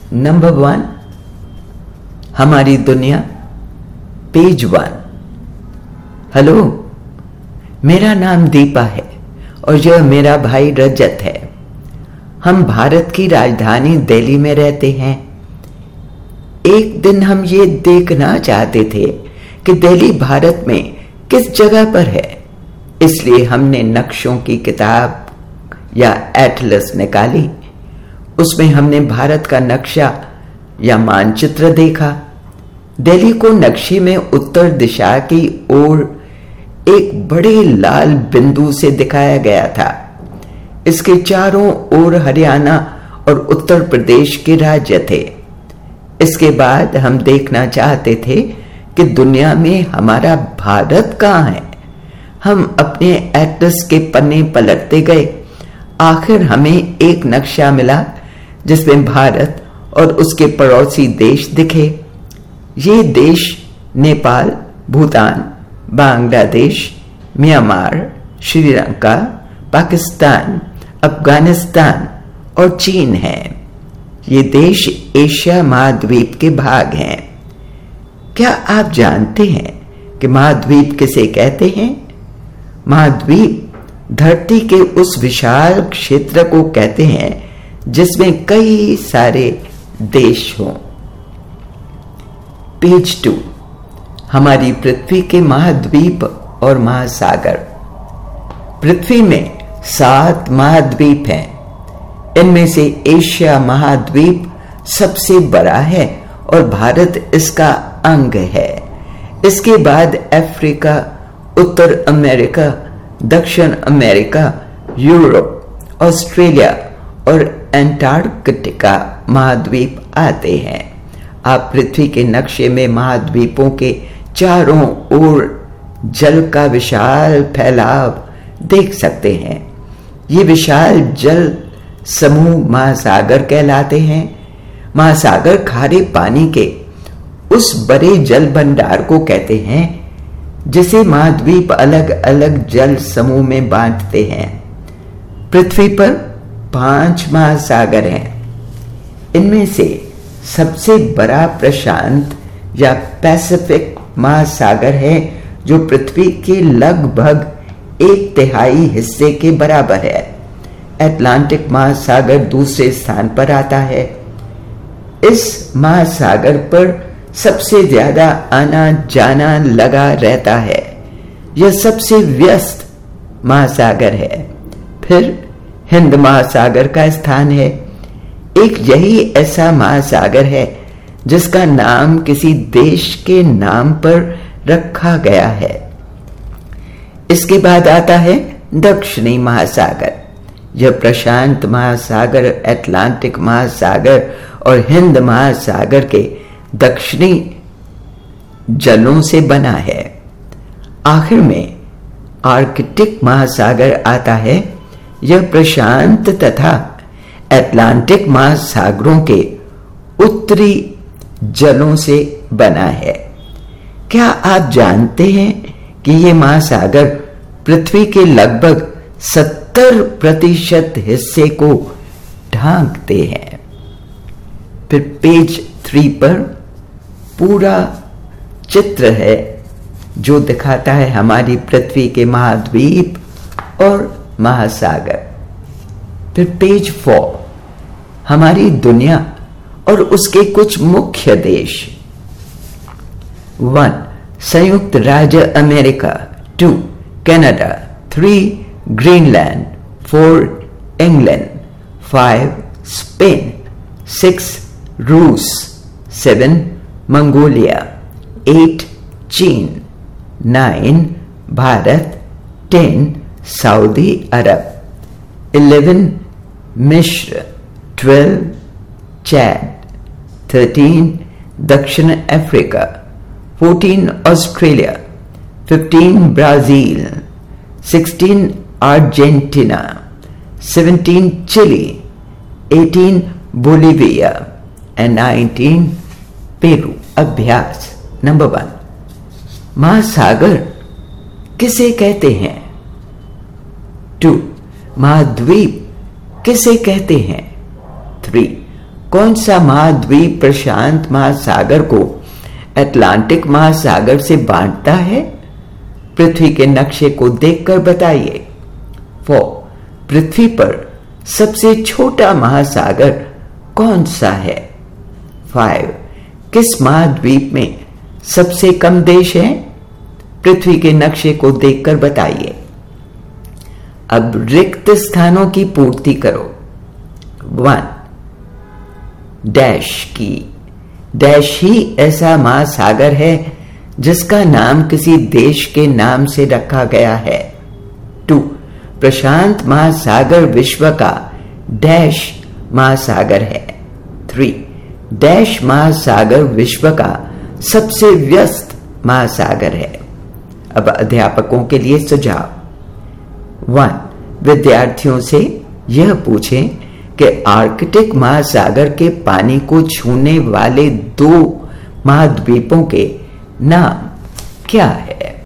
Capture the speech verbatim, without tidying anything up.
Number one, हमारी दुनिया, page one. Hello, मेरा नाम दीपा है और यह मेरा भाई रजत है। हम भारत की राजधानी दिल्ली में रहते हैं। एक दिन हम ये देखना चाहते थे कि दिल्ली भारत में किस जगह पर है, इसलिए हमने नक्शों की किताब या एटलस निकाली। उसमें हमने भारत का नक्शा या मानचित्र देखा। दिल्ली को नक्शे में उत्तर दिशा की ओर एक बड़े लाल बिंदु से दिखाया गया था। इसके चारों ओर हरियाणा और उत्तर प्रदेश के राज्य थे। इसके बाद हम देखना चाहते थे कि दुनिया में हमारा भारत कहाँ है। हम अपने एटलस के पन्ने पलटते गए। आखिर हमें एक नक्शा मिला जिसमें भारत और उसके पड़ोसी देश दिखे। ये देश नेपाल, भूटान, बांग्लादेश, म्यांमार, श्रीलंका, पाकिस्तान, अफगानिस्तान और चीन है। ये देश एशिया महाद्वीप के भाग हैं। क्या आप जानते हैं कि महाद्वीप किसे कहते हैं? महाद्वीप धरती के उस विशाल क्षेत्र को कहते हैं जिसमें कई सारे देश हों। पेज टू, हमारी पृथ्वी के महाद्वीप और महासागर। पृथ्वी में सात महाद्वीप हैं। इनमें से एशिया महाद्वीप सबसे बड़ा है और भारत इसका अंग है। इसके बाद अफ्रीका, उत्तर अमेरिका, दक्षिण अमेरिका, यूरोप, ऑस्ट्रेलिया और एंटार्कटिका महाद्वीप आते हैं। आप पृथ्वी के नक्शे में महाद्वीपों के चारों ओर जल का विशाल फैलाव देख सकते हैं। ये विशाल जल समूह महासागर कहलाते हैं। महासागर खारे पानी के उस बड़े जल भंडार को कहते हैं जिसे महाद्वीप अलग अलग जल समूह में बांटते हैं। पृथ्वी पर पांच महासागर हैं। इनमें से सबसे बड़ा प्रशांत या पैसिफिक महासागर है, जो पृथ्वी के लगभग एक तिहाई हिस्से के बराबर है। अटलांटिक महासागर दूसरे स्थान पर आता है। इस महासागर पर सबसे ज्यादा आना जाना लगा रहता है। यह सबसे व्यस्त महासागर है। फिर हिंद महासागर का स्थान है। एक यही ऐसा महासागर है जिसका नाम किसी देश के नाम पर रखा गया है। इसके बाद आता है दक्षिणी महासागर। यह प्रशांत महासागर, अटलांटिक महासागर और हिंद महासागर के दक्षिणी जलों से बना है। आखिर में आर्कटिक महासागर आता है। यह प्रशांत तथा अटलांटिक महासागरों के उत्तरी जलों से बना है। क्या आप जानते हैं कि ये महासागर पृथ्वी के लगभग सत्तर प्रतिशत हिस्से को ढांकते हैं? फिर पेज थ्री पर पूरा चित्र है जो दिखाता है हमारी पृथ्वी के महाद्वीप और महासागर। फिर पेज फोर, हमारी दुनिया और उसके कुछ मुख्य देश। वन, संयुक्त राज्य America. Two, Canada. Three, Greenland. Four, England. Five, Spain. Six, रूस। Seven, Mongolia. एट, चीन। नाइन, भारत। टेन, सऊदी अरब। इलेवन, मिस्र। Twelve, Chad. थर्टीन, दक्षिण Africa. Fourteen, Australia. Fifteen, Brazil. Sixteen, Argentina. Seventeen, Chile. Eighteen, Bolivia and nineteen, Peru. अभ्यास number one, महासागर किसे कहते हैं? टू, महाद्वीप किसे कहते हैं? थ्री, कौन सा महाद्वीप प्रशांत महासागर को अटलांटिक महासागर से बांटता है? पृथ्वी के नक्शे को देखकर बताइए। फोर, पृथ्वी पर सबसे छोटा महासागर कौन सा है? फाइव, किस महाद्वीप में सबसे कम देश हैं? पृथ्वी के नक्शे को देखकर बताइए। अब रिक्त स्थानों की पूर्ति करो। वन, डैश की डैश ही ऐसा महासागर है जिसका नाम किसी देश के नाम से रखा गया है। टू, प्रशांत महासागर विश्व का डैश महासागर है। थ्री, डैश महासागर विश्व का सबसे व्यस्त महासागर है। अब अध्यापकों के लिए सुझाव। वन, विद्यार्थियों से यह पूछें कि आर्कटिक महासागर के पानी को छूने वाले दो महाद्वीपों के नाम क्या है?